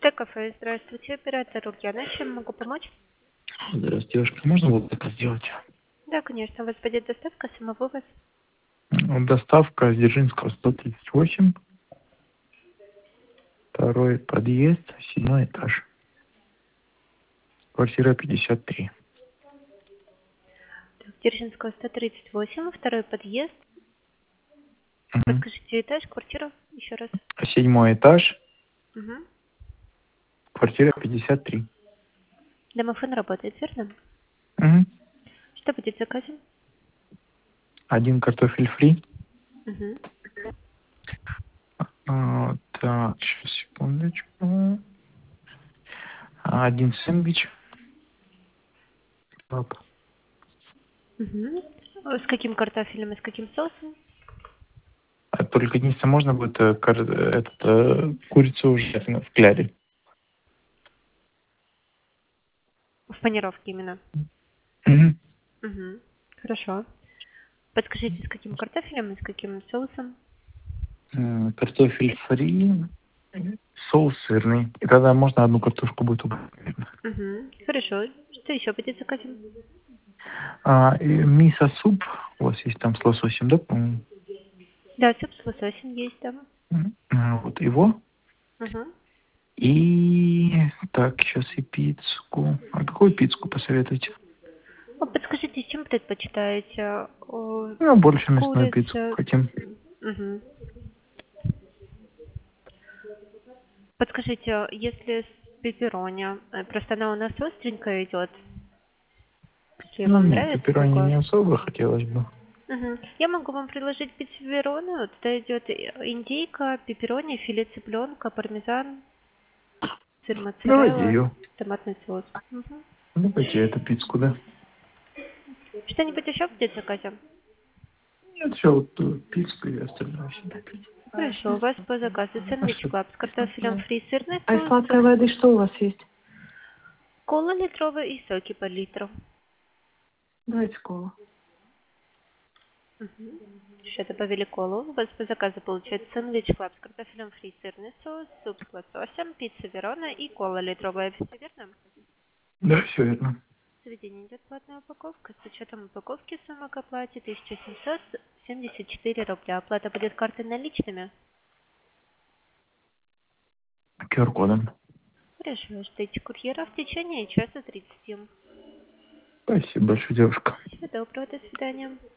Т-кафе, здравствуйте, оператор Ульяна, чем могу помочь? Здравствуйте, девушка. Можно вот заказ сделать? Да, конечно, у вас будет доставка, самовывоз. Доставка с Дзержинского 138, второй подъезд, 7 этаж, квартира 53. Так, Дзержинского 138, второй подъезд. Угу. Подскажите этаж, квартиру, еще раз. 7 этаж, Угу. квартира 53. Домофон работает, верно? Угу. Что будет заказом? Один картофель фри. Угу. Так, сейчас, секундочку. Один сэндвич. Так. Угу. С каким картофелем и с каким соусом? Только единственное, можно будет курицу уже в кляре. В панировке именно. Угу. Угу. Хорошо. Подскажите, с каким картофелем и с каким соусом? Картофель фри, соус сырный. И тогда можно одну картошку будет убрать. Угу. Хорошо. Что еще будет заказом? И мисо-суп, у вас есть там с лососем, да, по-моему? Да, суп с лососем есть там. Вот его. Угу. И так, сейчас и пиццу. А какую пиццу посоветуете? Подскажите, с чем предпочитаете? Ну, больше мясную пиццу Курица. хотим. Мгм. Подскажите, если с пепперони, просто она у нас остренькая идет. Если Ну, вам нет, нравится пепперони не такое? особо хотелось бы. Мгм. Я могу вам предложить пепперони. Туда идет индейка, пепперони, филе цыпленка, пармезан, сыр Давайте моцарелла, ее. томатный соус. Мгм. Давайте эту пиццу, да. Что-нибудь еще будет заказом? Нет, все, вот пиццу и остальное сюда. Хорошо, у вас по заказу А сэндвич что? клаб с картофелем фри, сырный А из соус, сладкой воды что у вас есть? кола литровая и соки по литру. Давайте колу. Еще добавили колу. У вас по заказу получается сэндвич клаб с картофелем фри, сырный соус, суп с лососем, пицца Верона и кола литровая. Все верно? Да, все верно. В заведении идет платная упаковка. С учетом упаковки сумма к оплате 1774 рубля. Оплата будет картой наличными. QR-кодом. Хорошо, ждите курьера в течение часа 30. Спасибо большое, девушка. Всего доброго, до свидания.